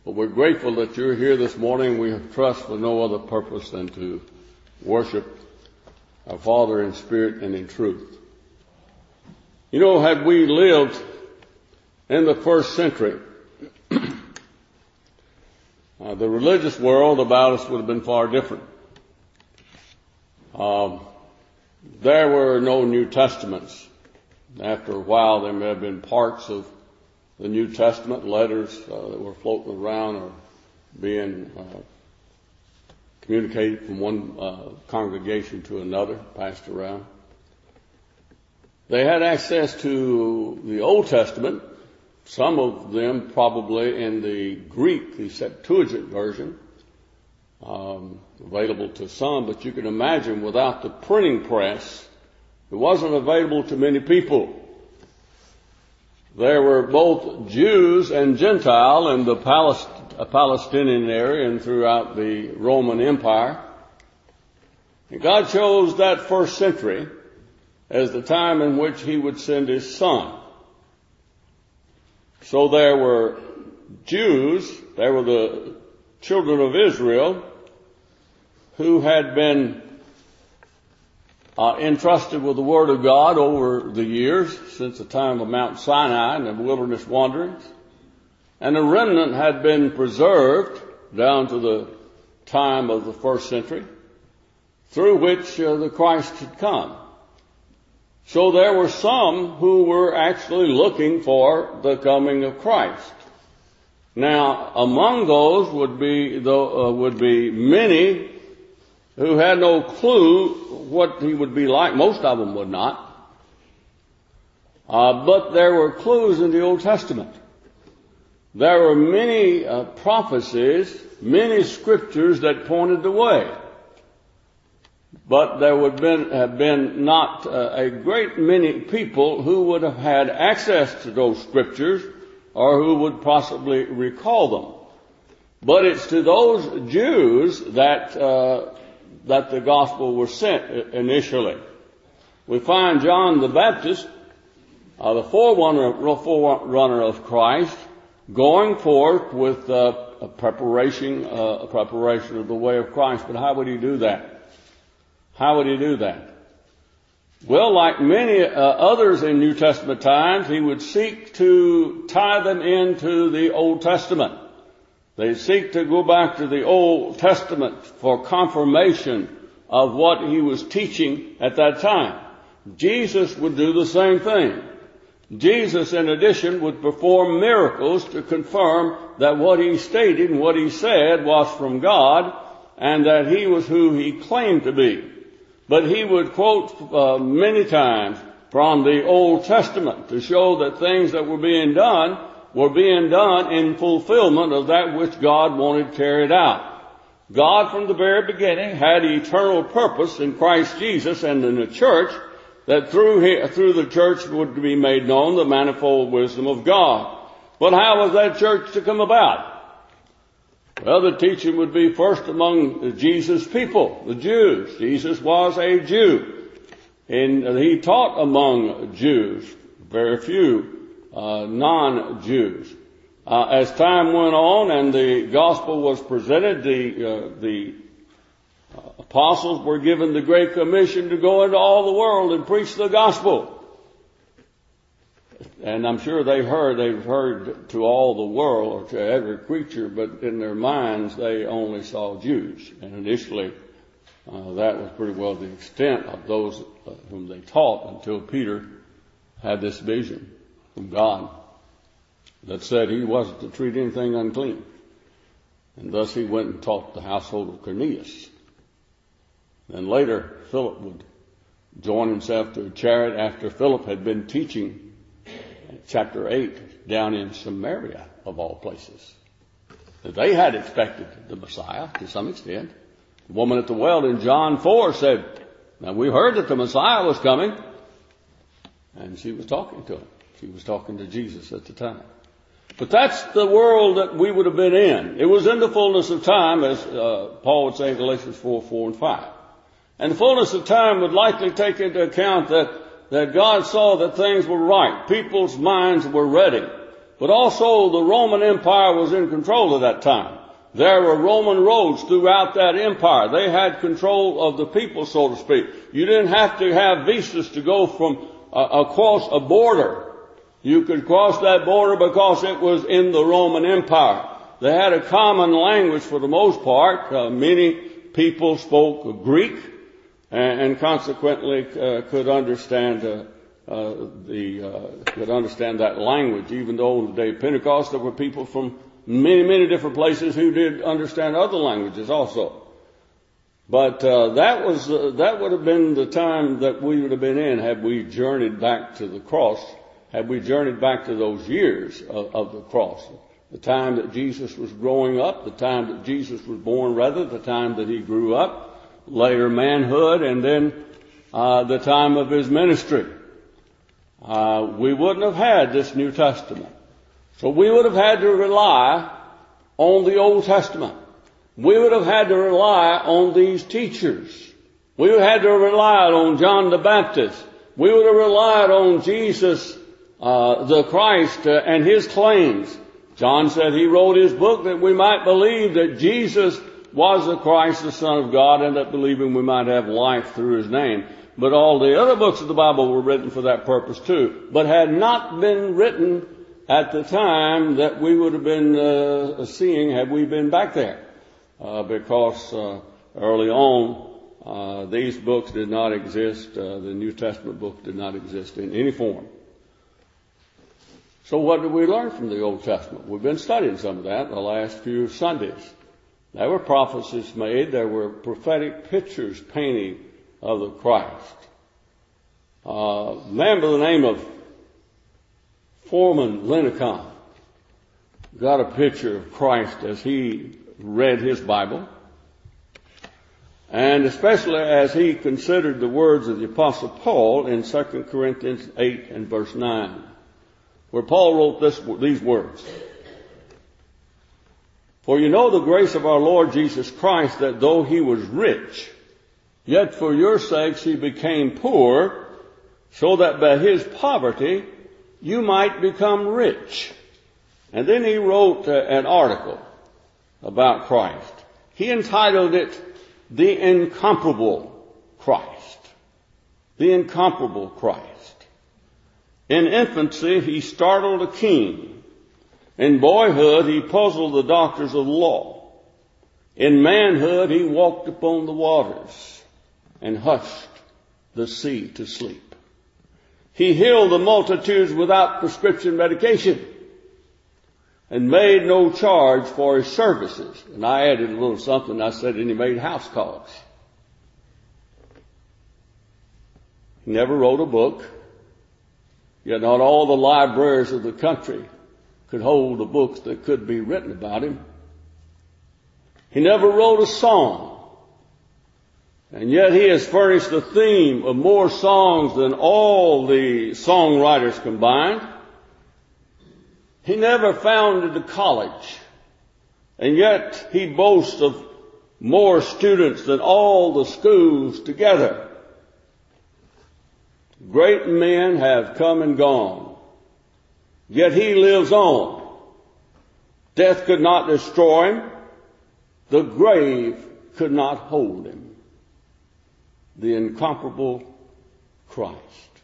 But we're grateful that you're here this morning. We trust for no other purpose than to worship our Father in spirit and in truth. You know, had we lived in the first century, the religious world about us would have been far different. There were no New Testaments. After a while, there may have been parts of the New Testament, letters that were floating around or being communicated from one congregation to another, passed around. They had access to the Old Testament, some of them probably in the Greek, the Septuagint version, available to some, but you can imagine without the printing press, it wasn't available to many people. There were both Jews and Gentile in the Palestinian area and throughout the Roman Empire. And God chose that first century as the time in which He would send His Son. So there were Jews, there were the children of Israel who had been entrusted with the Word of God over the years, since the time of Mount Sinai and the wilderness wanderings. And a remnant had been preserved down to the time of the first century, through which the Christ had come. So there were some who were actually looking for the coming of Christ. Now, among those would be many who had no clue what He would be like. Most of them would not. But there were clues in the Old Testament. There were many prophecies, many scriptures that pointed the way. But there would have been not a great many people who would have had access to those scriptures or who would possibly recall them. But it's to those Jews that the gospel was sent initially. We find John the Baptist, the forerunner of Christ, going forth with a preparation of the way of Christ. But how would he do that? How would he do that? Well, like many others in New Testament times, he would seek to tie them into the Old Testament. They seek to go back to the Old Testament for confirmation of what he was teaching at that time. Jesus would do the same thing. Jesus, in addition, would perform miracles to confirm that what he stated and what he said was from God and that he was who he claimed to be. But he would quote many times from the Old Testament to show that things that were being done in fulfillment of that which God wanted carried out. God from the very beginning had eternal purpose in Christ Jesus and in the church, that through the church would be made known the manifold wisdom of God. But how was that church to come about? Well, the teaching would be first among Jesus' people, the Jews. Jesus was a Jew, and he taught among Jews, very few non-Jews. As time went on and the gospel was presented, the apostles were given the great commission to go into all the world and preach the gospel. And I'm sure they've heard to all the world or to every creature, but in their minds they only saw Jews. And initially that was pretty well the extent of those whom they taught until Peter had this vision from God that said he wasn't to treat anything unclean. And thus he went and taught the household of Cornelius. Then later Philip would join himself to a chariot after Philip had been teaching chapter 8 down in Samaria, of all places. They had expected the Messiah to some extent. The woman at the well in John 4 said, now we heard that the Messiah was coming. And she was talking to him. She was talking to Jesus at the time. But that's the world that we would have been in. It was in the fullness of time, as Paul would say in Galatians 4 and 5. And the fullness of time would likely take into account that God saw that things were right. People's minds were ready. But also the Roman Empire was in control at that time. There were Roman roads throughout that empire. They had control of the people, so to speak. You didn't have to have visas to go from across a border. You could cross that border because it was in the Roman Empire. They had a common language for the most part. Many people spoke Greek and consequently could understand that language. Even though on the day of Pentecost there were people from many different places who did understand other languages also. But that would have been the time that we would have been in had we journeyed back to the cross. Had we journeyed back to those years of the cross, the time that Jesus was growing up, the time that Jesus was born, rather, the time that he grew up, later manhood, and then the time of his ministry, we wouldn't have had this New Testament. So we would have had to rely on the Old Testament. We would have had to rely on these teachers. We would have had to rely on John the Baptist. We would have relied on Jesus the Christ and his claims. John said he wrote his book that we might believe that Jesus was the Christ, the Son of God, and that believing we might have life through his name. But all the other books of the Bible were written for that purpose too, but had not been written at the time that we would have been seeing had we been back there, because early on these books did not exist. The New Testament book did not exist in any form. So what did we learn from the Old Testament? We've been studying some of that the last few Sundays. There were prophecies made. There were prophetic pictures painting of the Christ. A man by the name of Foreman Linacon got a picture of Christ as he read his Bible, and especially as he considered the words of the Apostle Paul in 2 Corinthians 8 and verse 9. Where Paul wrote these words. For you know the grace of our Lord Jesus Christ, that though he was rich, yet for your sakes he became poor, so that by his poverty you might become rich. And then he wrote an article about Christ. He entitled it, The Incomparable Christ. The Incomparable Christ. In infancy, he startled a king. In boyhood, he puzzled the doctors of the law. In manhood, he walked upon the waters and hushed the sea to sleep. He healed the multitudes without prescription medication and made no charge for his services. And I added a little something. I said, and he made house calls. He never wrote a book. Yet not all the libraries of the country could hold the books that could be written about him. He never wrote a song. And yet he has furnished the theme of more songs than all the songwriters combined. He never founded a college. And yet he boasts of more students than all the schools together. Great men have come and gone, yet he lives on. Death could not destroy him. The grave could not hold him. The incomparable Christ.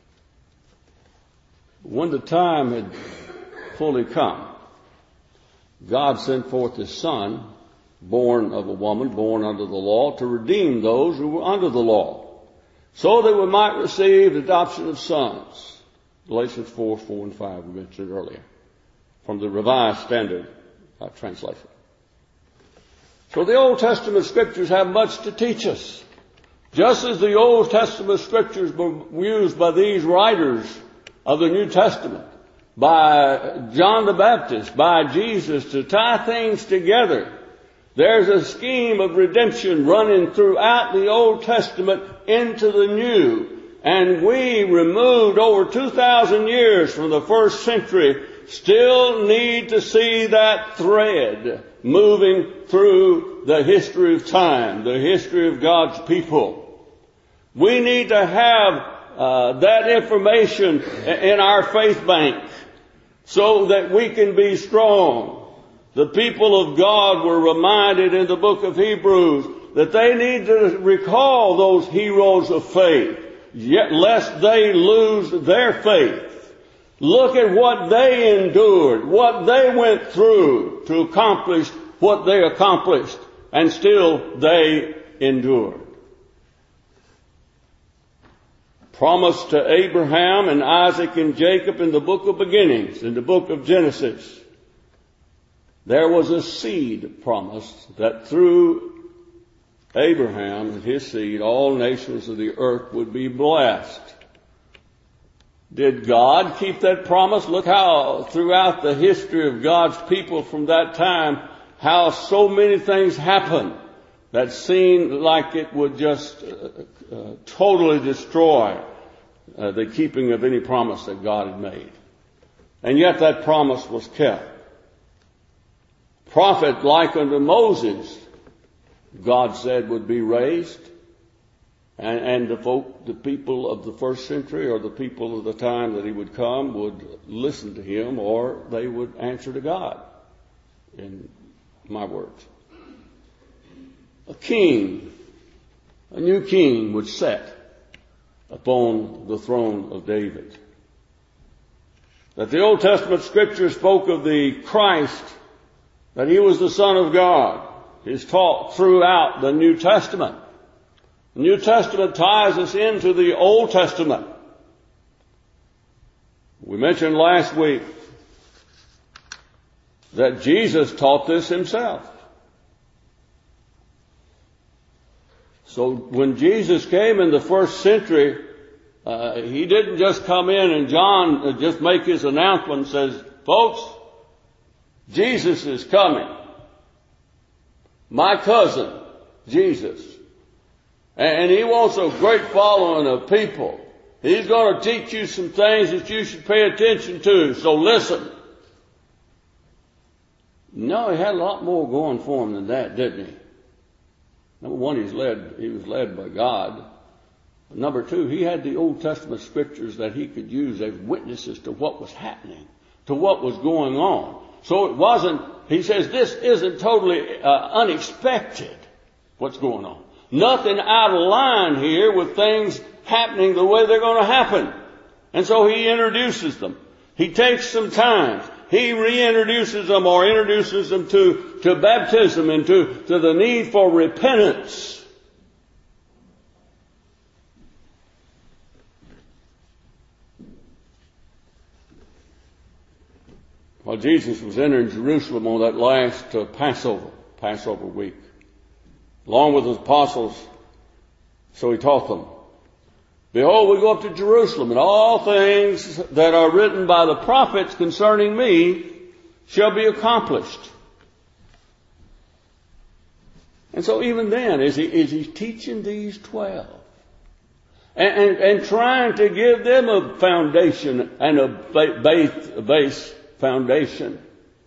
When the time had fully come, God sent forth his Son, born of a woman, born under the law, to redeem those who were under the law, so that we might receive the adoption of sons. Galatians 4 and 5 we mentioned earlier, from the Revised Standard Translation. So the Old Testament Scriptures have much to teach us. Just as the Old Testament Scriptures were used by these writers of the New Testament, by John the Baptist, by Jesus, to tie things together. There's a scheme of redemption running throughout the Old Testament into the New. And we, removed over 2,000 years from the first century, still need to see that thread moving through the history of time, the history of God's people. We need to have that information in our faith bank, so that we can be strong. The people of God were reminded in the book of Hebrews that they need to recall those heroes of faith, yet lest they lose their faith. Look at what they endured, what they went through to accomplish what they accomplished, and still they endured. Promised to Abraham and Isaac and Jacob in the book of beginnings, in the book of Genesis. There was a seed promised that through Abraham and his seed, all nations of the earth would be blessed. Did God keep that promise? Look how throughout the history of God's people from that time, how so many things happened that seemed like it would just totally destroy the keeping of any promise that God had made. And yet that promise was kept. Prophet like unto Moses, God said would be raised. And the people of the first century or the people of the time that he would come would listen to him, or they would answer to God, in my words. A king, a new king would set upon the throne of David. That the Old Testament scripture spoke of the Christ, that he was the Son of God, is taught throughout the New Testament. The New Testament ties us into the Old Testament. We mentioned last week that Jesus taught this himself. So when Jesus came in the first century, he didn't just come in and John just make his announcement and says, folks, Jesus is coming. My cousin, Jesus. And he wants a great following of people. He's going to teach you some things that you should pay attention to. So listen. No, he had a lot more going for him than that, didn't he? Number one, he was led by God. Number two, he had the Old Testament scriptures that he could use as witnesses to what was happening, to what was going on. So it wasn't, he says, this isn't totally unexpected, what's going on. Nothing out of line here with things happening the way they're going to happen. And so he introduces them. He takes some time. He reintroduces them or introduces them to baptism and to the need for repentance. While Jesus was entering Jerusalem on that last Passover week, along with his apostles, so he taught them, behold, we go up to Jerusalem, and all things that are written by the prophets concerning me shall be accomplished. And so even then, is he teaching these 12 and trying to give them a foundation and a base foundation?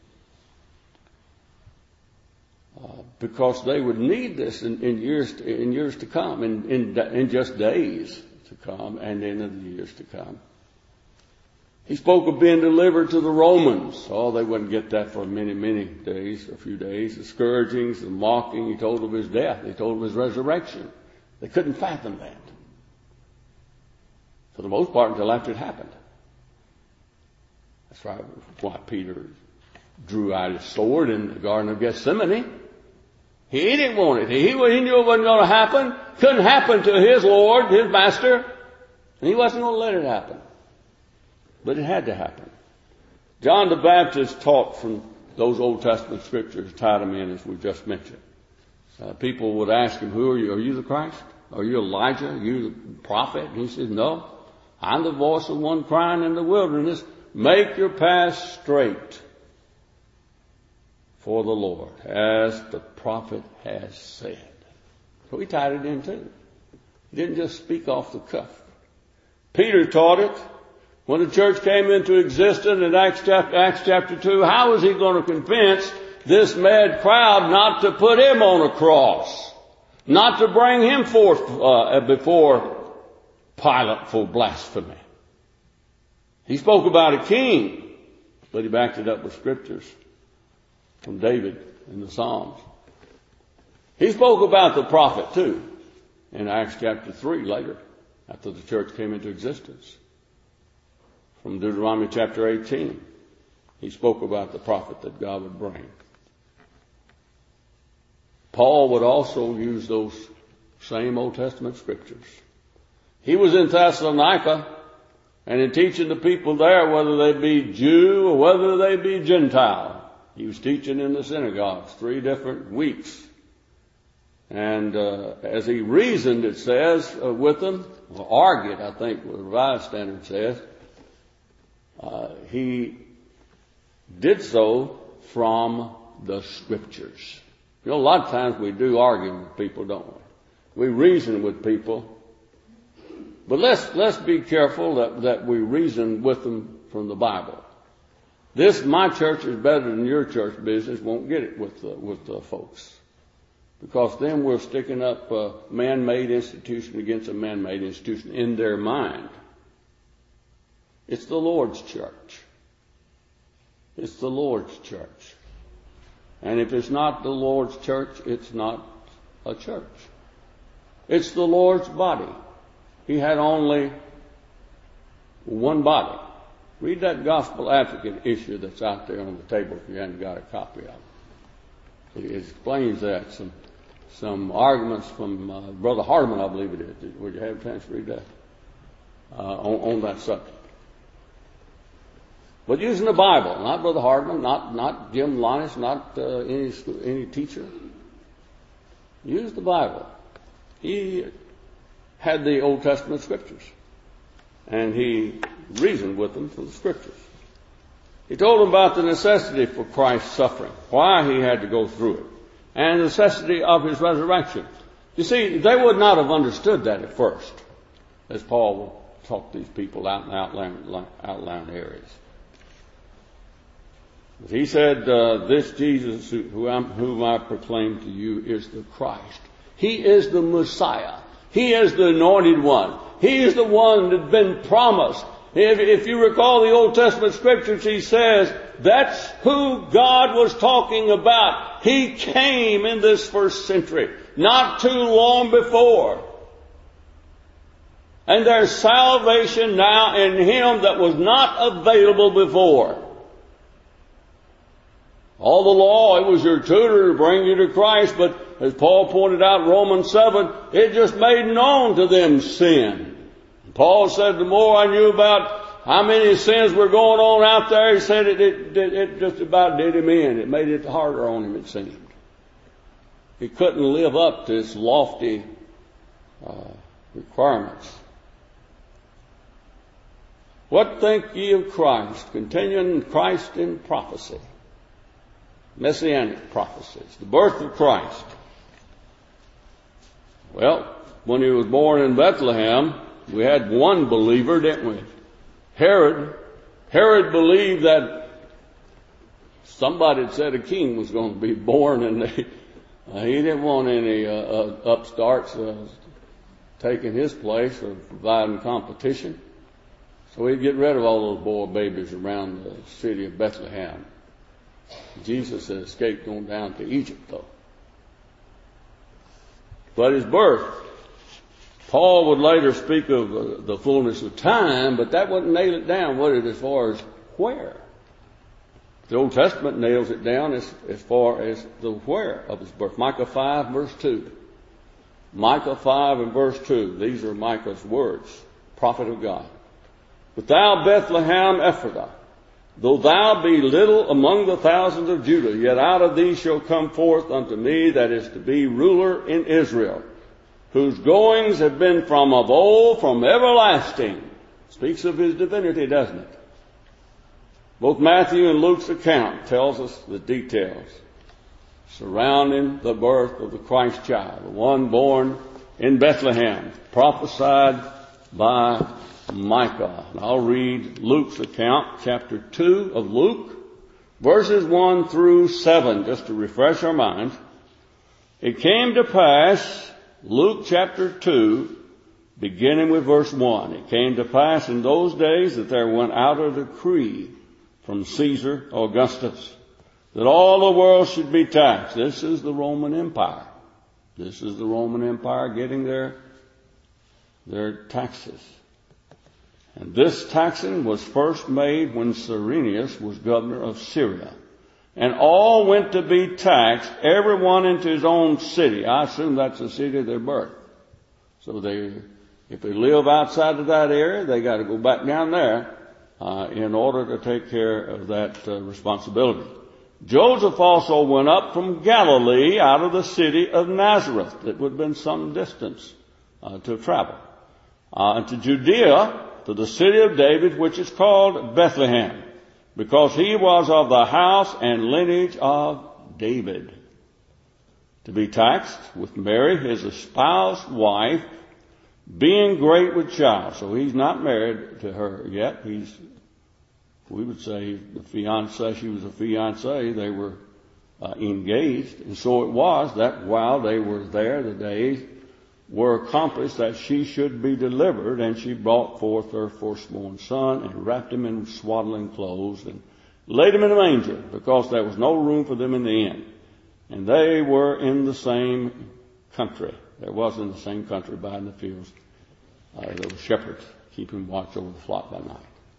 Because they would need this in years to come, in just days to come, and in the years to come. He spoke of being delivered to the Romans. Oh, they wouldn't get that for many days, a few days. The scourgings, the mocking. He told of his death. He told of his resurrection. They couldn't fathom that, for the most part, until after it happened. That's right. Why Peter drew out his sword in the Garden of Gethsemane. He didn't want it. He knew it wasn't going to happen. Couldn't happen to his Lord, his Master. And he wasn't going to let it happen. But it had to happen. John the Baptist taught from those Old Testament scriptures, tied them in as we just mentioned. People would ask him, who are you? Are you the Christ? Are you Elijah? Are you the prophet? And he says, no. I'm the voice of one crying in the wilderness, make your path straight for the Lord, as the prophet has said. So he tied it in too. He didn't just speak off the cuff. Peter taught it. When the church came into existence in Acts chapter 2, how was he going to convince this mad crowd not to put him on a cross? Not to bring him forth before Pilate for blasphemy? He spoke about a king. But he backed it up with scriptures from David in the Psalms. He spoke about the prophet too in Acts chapter 3 later, after the church came into existence. From Deuteronomy chapter 18, he spoke about the prophet that God would bring. Paul would also use those same Old Testament scriptures. He was in Thessalonica, and in teaching the people there, whether they be Jew or whether they be Gentile, he was teaching in the synagogues 3 different weeks. And as he reasoned, it says, with them, or argued, I think the Revised Standard says, he did so from the scriptures. You know, a lot of times we do argue with people, don't we? We reason with people. But let's be careful that we reason with them from the Bible. This, my church is better than your church business, won't get it with the folks. Because then we're sticking up a man-made institution against a man-made institution in their mind. It's the Lord's church. It's the Lord's church. And if it's not the Lord's church, it's not a church. It's the Lord's body. He had only one body. Read that Gospel Advocate issue that's out there on the table if you haven't got a copy of it. It explains that. Some arguments from Brother Hardeman, I believe it is. Would you have a chance to read that? On that subject. But using the Bible, not Brother Hardeman, not Jim Linus, not any teacher. Use the Bible. He had the Old Testament scriptures, and he reasoned with them from the scriptures. He told them about the necessity for Christ's suffering, why he had to go through it, and the necessity of his resurrection. You see, they would not have understood that at first, as Paul would talk to these people out in outlying areas. But he said, this Jesus whom I proclaim to you is the Christ. He is the Messiah. He is the anointed one. He is the one that had been promised. If you recall the Old Testament scriptures, he says that's who God was talking about. He came in this first century, not too long before. And there's salvation now in him that was not available before. All the law, it was your tutor to bring you to Christ, but as Paul pointed out in Romans 7, it just made known to them sin. Paul said the more I knew about how many sins were going on out there, he said it just about did him in. It made it harder on him, it seemed. He couldn't live up to its lofty requirements. What think ye of Christ? Continuing Christ in prophecy. Messianic prophecies. The birth of Christ. Well, when he was born in Bethlehem, we had one believer, didn't we? Herod. Herod believed that somebody had said a king was going to be born, and he didn't want any upstarts taking his place or providing competition. So he'd get rid of all those boy babies around the city of Bethlehem. Jesus had escaped going down to Egypt, though. But his birth, Paul would later speak of the fullness of time, but that wouldn't nail it down, would it, as far as where? The Old Testament nails it down as far as the where of his birth. Micah 5, verse 2. Micah 5 and verse 2. These are Micah's words, prophet of God. But thou, Bethlehem Ephrathah, though thou be little among the thousands of Judah, yet out of thee shall come forth unto me that is to be ruler in Israel, whose goings have been from of old, from everlasting. Speaks of his divinity, doesn't it? Both Matthew and Luke's account tells us the details surrounding the birth of the Christ child, the one born in Bethlehem, prophesied by Micah. And I'll read Luke's account, chapter 2 of Luke, verses 1 through 7, just to refresh our minds. It came to pass, Luke chapter 2, beginning with verse 1. It came to pass in those days that there went out a decree from Caesar Augustus, that all the world should be taxed. This is the Roman Empire. This is the Roman Empire getting their taxes. And this taxing was first made when Cyrenius was governor of Syria. And all went to be taxed, everyone into his own city. I assume that's the city of their birth. So if they live outside of that area, they got to go back down there in order to take care of that responsibility. Joseph also went up from Galilee out of the city of Nazareth. It would have been some distance to travel. To Judea, to the city of David, which is called Bethlehem, because he was of the house and lineage of David, to be taxed with Mary, his espoused wife, being great with child. So he's not married to her yet. We would say the fiancé, she was a fiancé. They were engaged. And so it was that while they were there, the days were accomplished that she should be delivered, and she brought forth her firstborn son and wrapped him in swaddling clothes and laid him in a manger, because there was no room for them in the inn. And they were in the same country. There was in the same country by in the fields. There were shepherds keeping watch over the flock by night.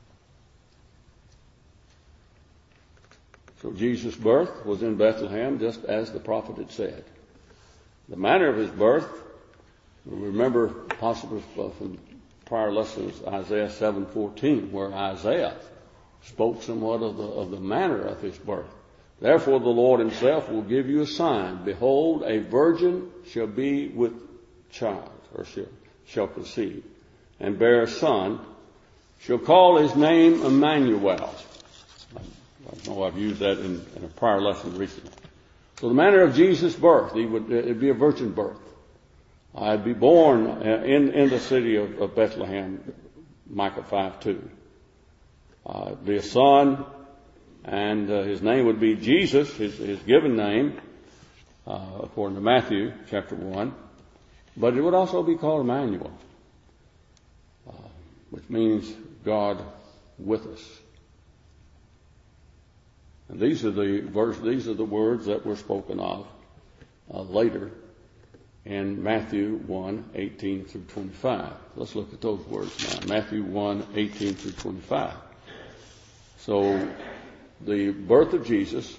So Jesus' birth was in Bethlehem, just as the prophet had said. The manner of his birth, remember possibly from prior lessons, Isaiah 7:14, where Isaiah spoke somewhat of the manner of his birth. Therefore the Lord himself will give you a sign. Behold, a virgin shall be with child, or shall conceive, and bear a son, shall call his name Emmanuel. I know I've used that in a prior lesson recently. So the manner of Jesus' birth, it'd be a virgin birth. I'd be born in the city of Bethlehem, Micah 5:2. Be a son, and his name would be Jesus, his given name, according to Matthew chapter 1. But it would also be called Emmanuel, which means God with us. And these are the words that were spoken of later in Matthew 1:18 through 25. Let's look at those words now. Matthew 1:18 through 25. So the birth of Jesus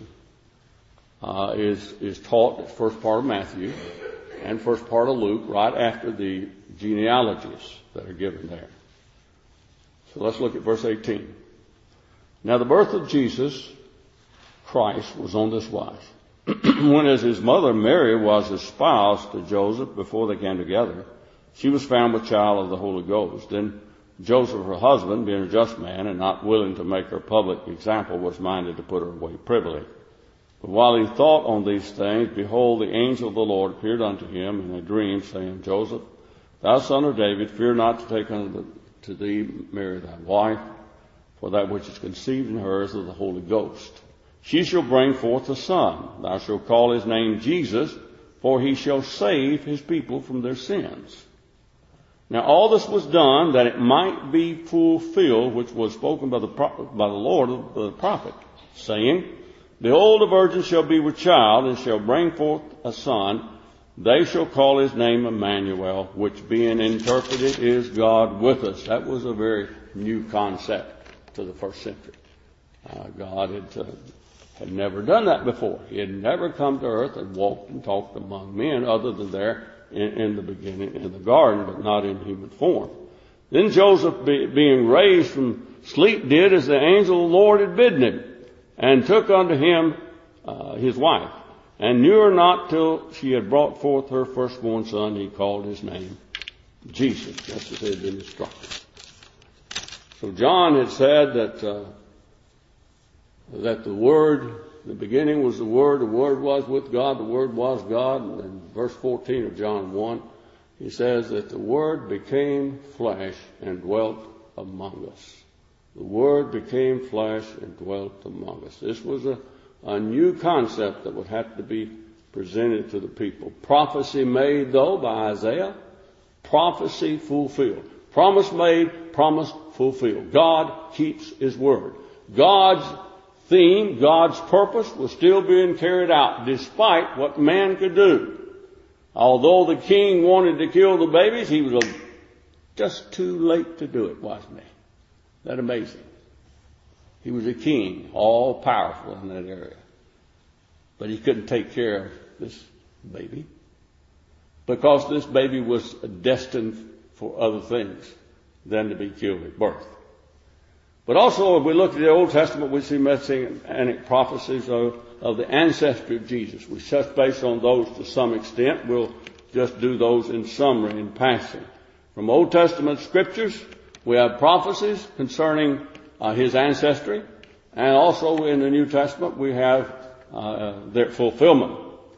is taught in the first part of Matthew and first part of Luke, right after the genealogies that are given there. So let's look at verse 18. Now the birth of Jesus Christ was on this wise. When as his mother Mary was espoused to Joseph before they came together, she was found with child of the Holy Ghost. Then Joseph, her husband, being a just man and not willing to make her public example, was minded to put her away privily. But while he thought on these things, behold, the angel of the Lord appeared unto him in a dream, saying, Joseph, thou son of David, fear not to take unto thee Mary thy wife, for that which is conceived in her is of the Holy Ghost. She shall bring forth a son. Thou shalt call his name Jesus, for he shall save his people from their sins. Now all this was done that it might be fulfilled, which was spoken by the Lord, the prophet, saying, Behold, the virgin shall be with child, and shall bring forth a son. They shall call his name Emmanuel, which being interpreted is God with us. That was a very new concept to the first century. God had never done that before. He had never come to earth and walked and talked among men other than there in the beginning in the garden, but not in human form. Then Joseph, being raised from sleep, did as the angel of the Lord had bidden him, and took unto him his wife, and knew her not till she had brought forth her firstborn son. He called his name Jesus, just as he had been instructed. So John had said that the Word, the beginning was the Word was with God, the Word was God. And in verse 14 of John 1, he says that the Word became flesh and dwelt among us. The Word became flesh and dwelt among us. This was a new concept that would have to be presented to the people. Prophecy made, though, by Isaiah. Prophecy fulfilled. Promise made, promise fulfilled. God keeps His word. God's theme, God's purpose was still being carried out despite what man could do. Although the king wanted to kill the babies, he was just too late to do it, wasn't he? Isn't that amazing? He was a king, all powerful in that area. But he couldn't take care of this baby because this baby was destined for other things than to be killed at birth. But also, if we look at the Old Testament, we see messianic prophecies of the ancestry of Jesus. We touch base on those to some extent. We'll just do those in summary, in passing. From Old Testament scriptures, we have prophecies concerning his ancestry, and also in the New Testament, we have their fulfillment.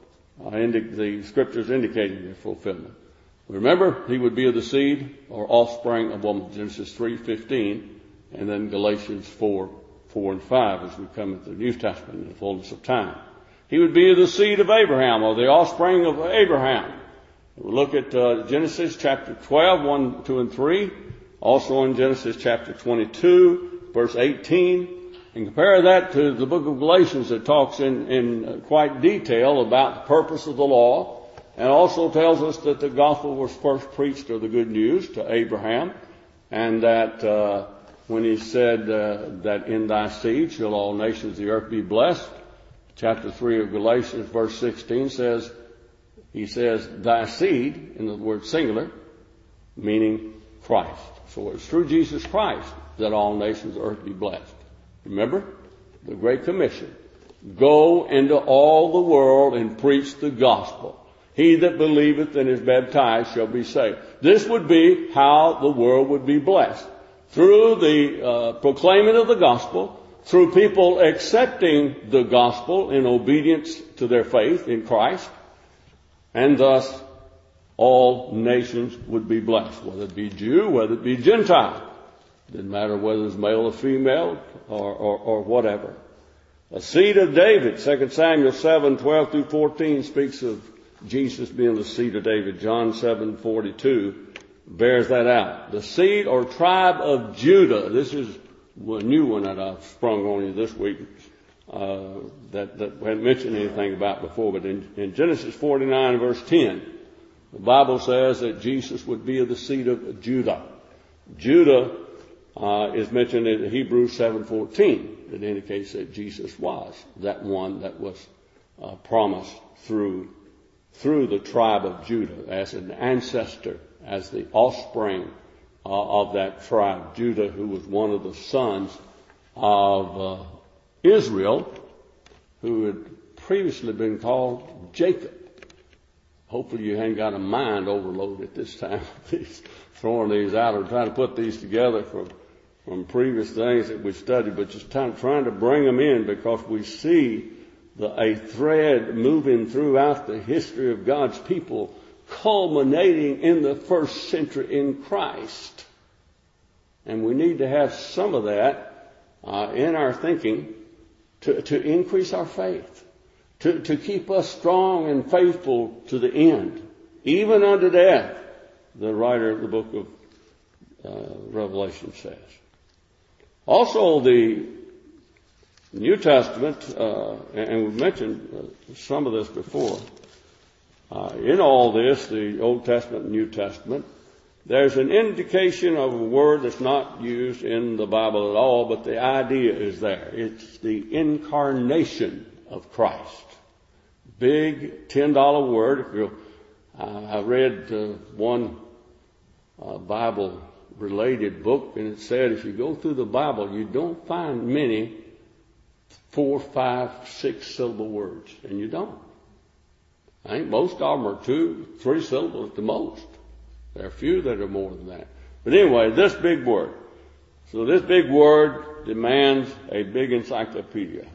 The scriptures indicating their fulfillment. Remember, he would be of the seed or offspring of woman, Genesis 3:15. And then Galatians 4 and 5 as we come into the New Testament in the fullness of time. He would be of the seed of Abraham, or the offspring of Abraham. We look at Genesis chapter 12, 1, 2, and 3. Also in Genesis chapter 22, verse 18. And compare that to the book of Galatians that talks in quite detail about the purpose of the law. And also tells us that the gospel was first preached, or the good news, to Abraham. And that when he said that in thy seed shall all nations of the earth be blessed. Chapter 3 of Galatians, verse 16 says, he says, thy seed, in the word singular, meaning Christ. So it's through Jesus Christ that all nations of the earth be blessed. Remember, the Great Commission. Go into all the world and preach the gospel. He that believeth and is baptized shall be saved. This would be how the world would be blessed. Through the proclaiming of the gospel, through people accepting the gospel in obedience to their faith in Christ, and thus all nations would be blessed, whether it be Jew, whether it be Gentile. Didn't matter whether it's male or female or whatever. A seed of David, 2 Samuel 7, 12 through 14 speaks of Jesus being the seed of David. John 7:42 bears that out. The seed or tribe of Judah. This is a new one that I've sprung on you this week that we hadn't mentioned anything about before. But in Genesis 49 verse 10, the Bible says that Jesus would be of the seed of Judah. Judah is mentioned in Hebrews 7:14. It indicates that Jesus was that one that was promised through the tribe of Judah as an ancestor, as the offspring of that tribe, Judah, who was one of the sons of Israel, who had previously been called Jacob. Hopefully you hadn't got a mind overload at this time, throwing these out or trying to put these together from previous things that we studied, but just trying to bring them in because we see a thread moving throughout the history of God's people, culminating in the first century in Christ. And we need to have some of that in our thinking to increase our faith, to keep us strong and faithful to the end, even unto death, the writer of the book of Revelation says. Also, the New Testament, and we've mentioned some of this before, in all this, the Old Testament and New Testament, there's an indication of a word that's not used in the Bible at all, but the idea is there. It's the incarnation of Christ. Big $10 word. I read one Bible-related book, and it said if you go through the Bible, you don't find many 4, 5, 6 syllable words, and you don't. I think most of them are 2, 3 syllables at the most. There are a few that are more than that. But anyway, this big word. So this big word demands a big encyclopedia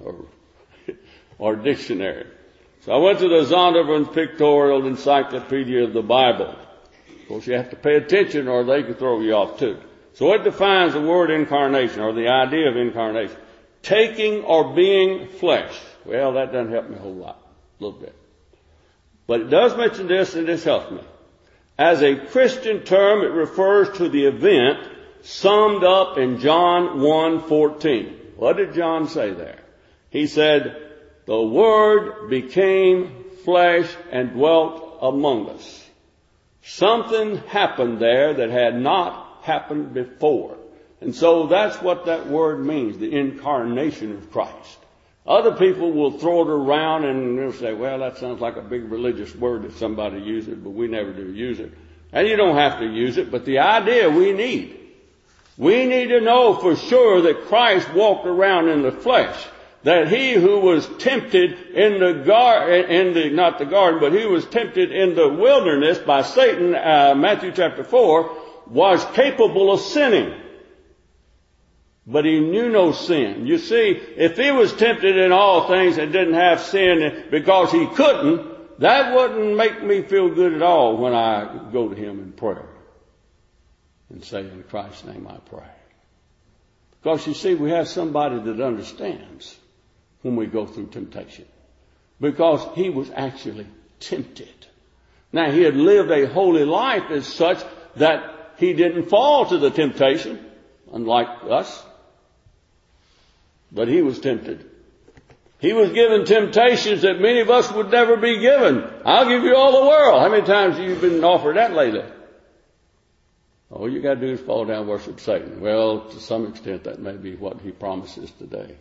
or dictionary. So I went to the Zondervan Pictorial Encyclopedia of the Bible. Of course, you have to pay attention or they can throw you off too. So it defines the word incarnation, or the idea of incarnation. Taking or being flesh. Well, that doesn't help me a whole lot. A little bit. But it does mention this, and this helps me. As a Christian term, it refers to the event summed up in John 1:14, What did John say there? He said, the Word became flesh and dwelt among us. Something happened there that had not happened before. And so that's what that word means, the incarnation of Christ. Other people will throw it around and they'll say, well, that sounds like a big religious word that somebody uses, but we never do use it. And you don't have to use it, but the idea we need. We need to know for sure that Christ walked around in the flesh. That he who was tempted in the garden, not the garden, but he was tempted in the wilderness by Satan, Matthew chapter 4, was capable of sinning. But he knew no sin. You see, if he was tempted in all things and didn't have sin because he couldn't, that wouldn't make me feel good at all when I go to him in prayer and say, in Christ's name I pray. Because you see, we have somebody that understands when we go through temptation. Because he was actually tempted. Now, he had lived a holy life as such that he didn't fall to the temptation, unlike us. But he was tempted. He was given temptations that many of us would never be given. I'll give you all the world. How many times have you been offered that lately? All you got to do is fall down and worship Satan. Well, to some extent, that may be what he promises today.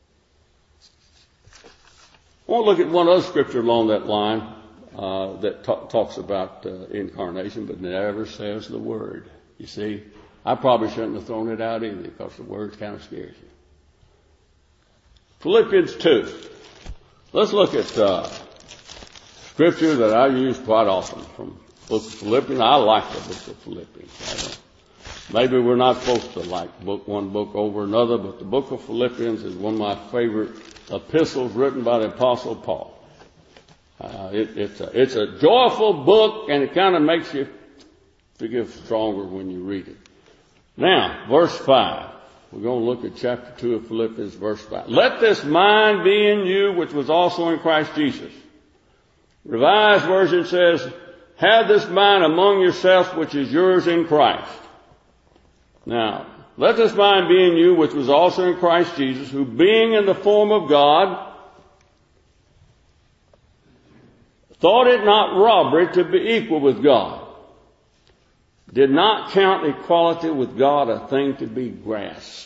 I want to look at one other scripture along that line that talks about incarnation, but never says the word. You see, I probably shouldn't have thrown it out either because the word kind of scares you. Philippians 2. Let's look at scripture that I use quite often from the book of Philippians. I like the book of Philippians. Maybe we're not supposed to like one book over another, but the book of Philippians is one of my favorite epistles written by the Apostle Paul. It's a joyful book, and it kind of makes you feel stronger when you read it. Now, verse 5. We're going to look at chapter 2 of Philippians, verse 5. Let this mind be in you, which was also in Christ Jesus. Revised Version says, have this mind among yourselves, which is yours in Christ. Now, let this mind be in you, which was also in Christ Jesus, who being in the form of God, thought it not robbery to be equal with God. Did not count equality with God a thing to be grasped.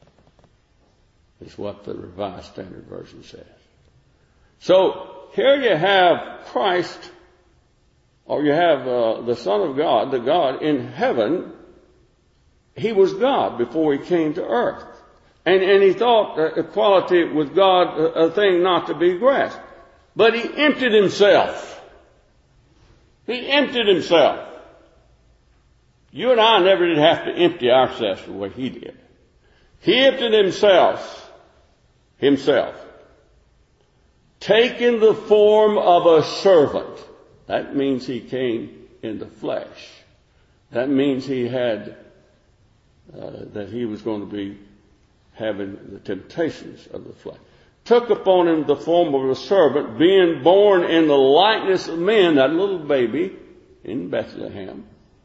Is what the Revised Standard Version says. So, here you have Christ, or you have the Son of God, the God in heaven. He was God before he came to earth. And he thought equality with God a thing not to be grasped. But he emptied himself. He emptied himself. You and I never did have to empty ourselves the way he did. He emptied himself, taking the form of a servant. That means he came in the flesh. That means he had, that he was going to be having the temptations of the flesh. Took upon him the form of a servant, being born in the likeness of men, that little baby in Bethlehem.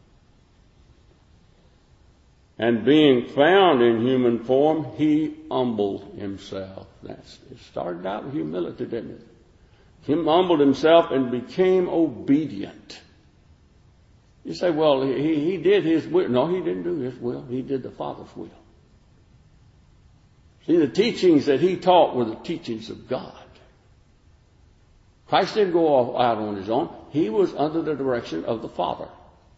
And being found in human form, he humbled himself. It started out with humility, didn't it? He humbled himself and became obedient. You say, well, he did his will. No, he didn't do his will. He did the Father's will. See, the teachings that he taught were the teachings of God. Christ didn't go out on his own. He was under the direction of the Father.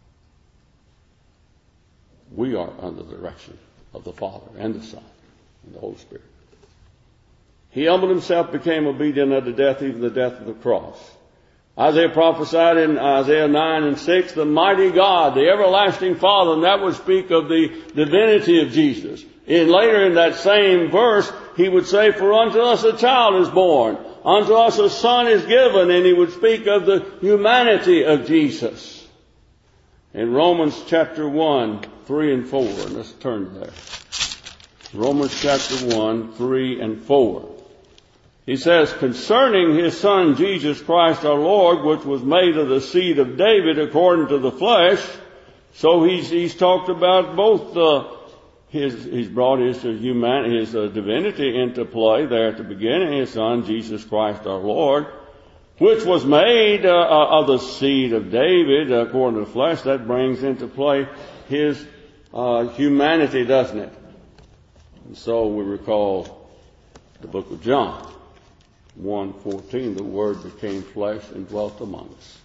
We are under the direction of the Father and the Son and the Holy Spirit. He humbled himself, became obedient unto death, even the death of the cross. Isaiah prophesied in Isaiah 9 and 6, the mighty God, the everlasting Father, and that would speak of the divinity of Jesus. And later in that same verse, he would say, for unto us a child is born, unto us a son is given, and he would speak of the humanity of Jesus. In Romans chapter 1, 3 and 4, and let's turn there. Romans chapter 1, 3 and 4. He says, concerning his Son Jesus Christ our Lord, which was made of the seed of David according to the flesh. So he's talked about both he's brought his divinity into play there at the beginning, his Son, Jesus Christ our Lord, which was made of the seed of David according to the flesh. That brings into play his humanity, doesn't it? And so we recall the book of John 1:14, the Word became flesh and dwelt among us.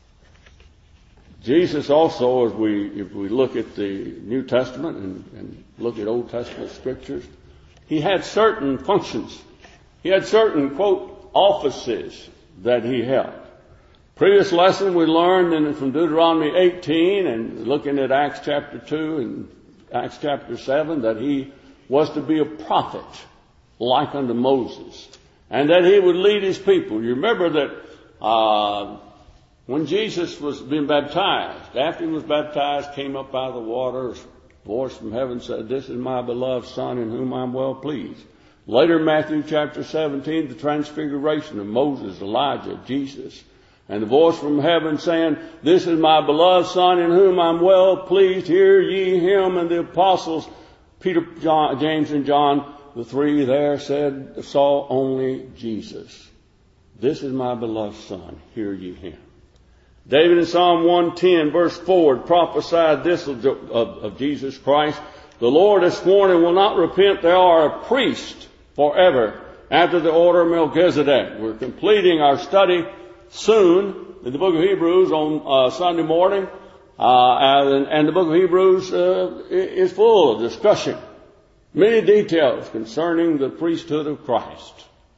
Jesus also, if we look at the New Testament and look at Old Testament scriptures, he had certain functions. He had certain, quote, offices that he held. Previous lesson we learned from Deuteronomy 18 and looking at Acts chapter 2 and Acts chapter 7 that he was to be a prophet like unto Moses and that he would lead his people. You remember that when Jesus was being baptized, after he was baptized, came up out of the water, a voice from heaven said, "This is my beloved Son in whom I'm well pleased." Later, Matthew chapter 17, the transfiguration of Moses, Elijah, Jesus. And the voice from heaven saying, "This is my beloved Son in whom I'm well pleased. Hear ye him." And the apostles, Peter, John, James, and John, the three there saw only Jesus. "This is my beloved Son. Hear ye him." David in Psalm 110 verse 4 prophesied this of Jesus Christ. "The Lord has sworn and will not repent. Thou art a priest forever after the order of Melchizedek." We're completing our study soon in the book of Hebrews on Sunday morning. And the book of Hebrews is full of discussion. Many details concerning the priesthood of Christ.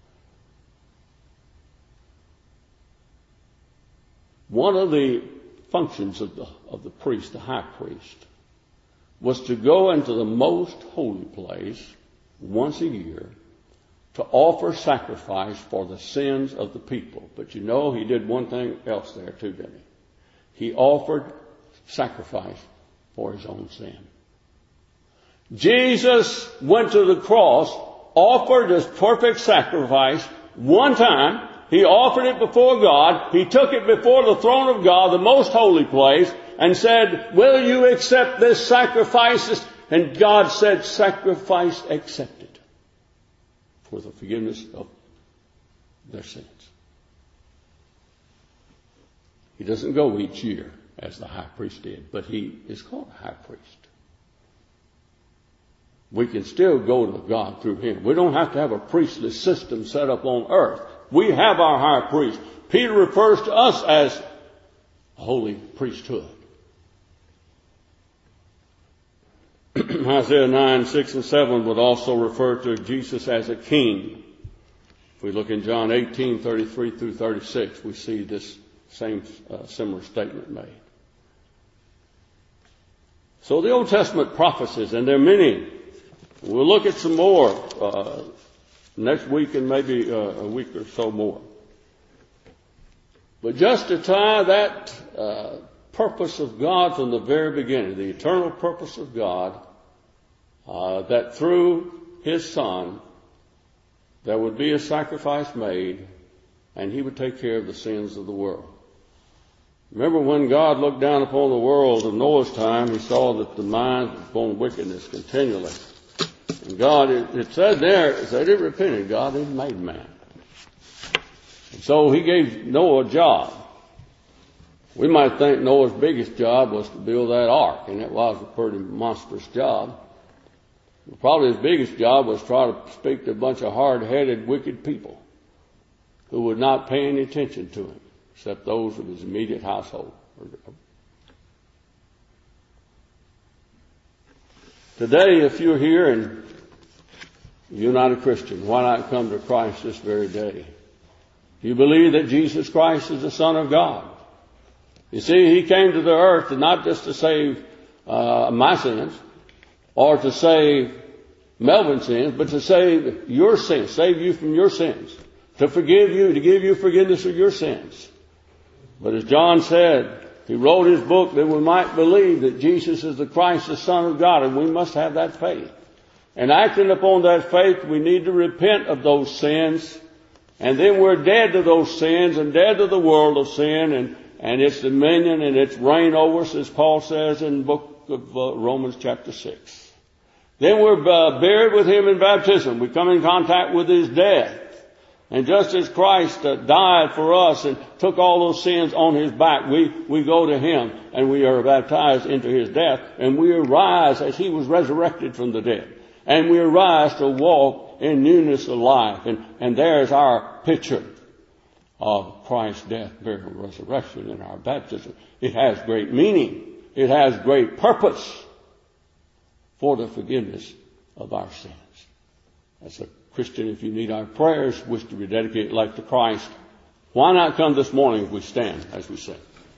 One of the functions of the priest, the high priest, was to go into the most holy place once a year to offer sacrifice for the sins of the people. But you know, he did one thing else there too, didn't he? He offered sacrifice for his own sin. Jesus went to the cross, offered his perfect sacrifice one time. He offered it before God. He took it before the throne of God, the most holy place, and said, "Will you accept this sacrifice?" And God said, "Sacrifice accepted for the forgiveness of their sins." He doesn't go each year as the high priest did, but he is called a high priest. We can still go to God through him. We don't have to have a priestly system set up on earth. We have our high priest. Peter refers to us as a holy priesthood. Isaiah 9, 6 and 7 would also refer to Jesus as a king. If we look in John 18, 33 through 36, we see this same similar statement made. So the Old Testament prophecies, and there are many. We'll look at some more next week and maybe a week or so more. But just to tie that purpose of God from the very beginning, the eternal purpose of God, that through his Son there would be a sacrifice made and he would take care of the sins of the world. Remember when God looked down upon the world of Noah's time, he saw that the mind was upon wickedness continually. And God, it said there, they didn't repent, God had made man. And so he gave Noah a job. We might think Noah's biggest job was to build that ark, and it was a pretty monstrous job. Probably his biggest job was to try to speak to a bunch of hard-headed, wicked people who would not pay any attention to him, except those of his immediate household. Today, if you're here and you're not a Christian, why not come to Christ this very day? You believe that Jesus Christ is the Son of God. You see, he came to the earth not just to save my sins or to save Melvin's sins, but to save your sins, save you from your sins, to forgive you, to give you forgiveness of your sins. But as John said, he wrote his book that we might believe that Jesus is the Christ, the Son of God, and we must have that faith. And acting upon that faith, we need to repent of those sins, and then we're dead to those sins and dead to the world of sin and its dominion and its reign over us, as Paul says in the book of Romans chapter 6. Then we're buried with him in baptism. We come in contact with his death. And just as Christ died for us and took all those sins on his back, we go to him and we are baptized into his death, and we arise as he was resurrected from the dead. And we arise to walk in newness of life. And there's our picture of Christ's death, burial, and resurrection in our baptism. It has great meaning. It has great purpose for the forgiveness of our sins. As a Christian, if you need our prayers, wish to rededicate life to Christ, why not come this morning if we stand as we sing?